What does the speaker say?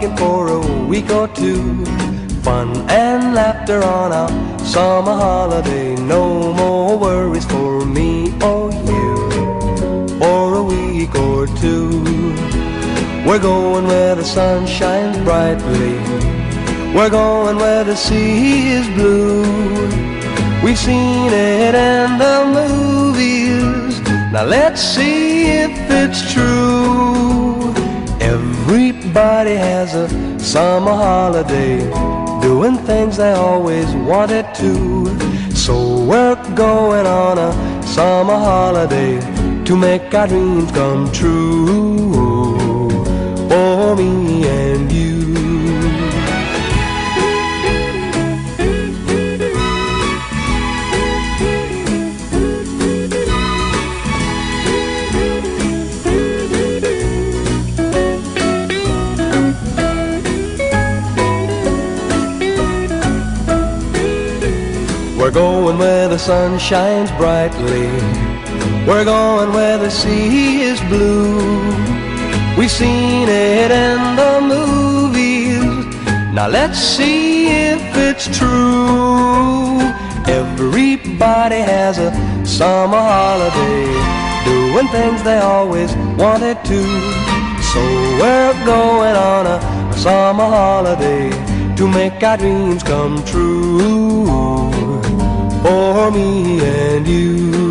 talking for a week or two. Fun and laughter on our summer holiday. No more worries for me or you for a week or two. We're going where the sun shines brightly. We're going where the sea is blue. We've seen it in the movies. Now let's see if it's true. Everybody has a summer holiday, doing things they always wanted to. So we're going on a summer holiday to make our dreams come true for me and you. We're going where the sun shines brightly. We're going where the sea is blue. We've seen it in the movies. Now let's see if it's true. Everybody has a summer holiday, doing things they always wanted to. So we're going on a summer holiday to make our dreams come true for me and you.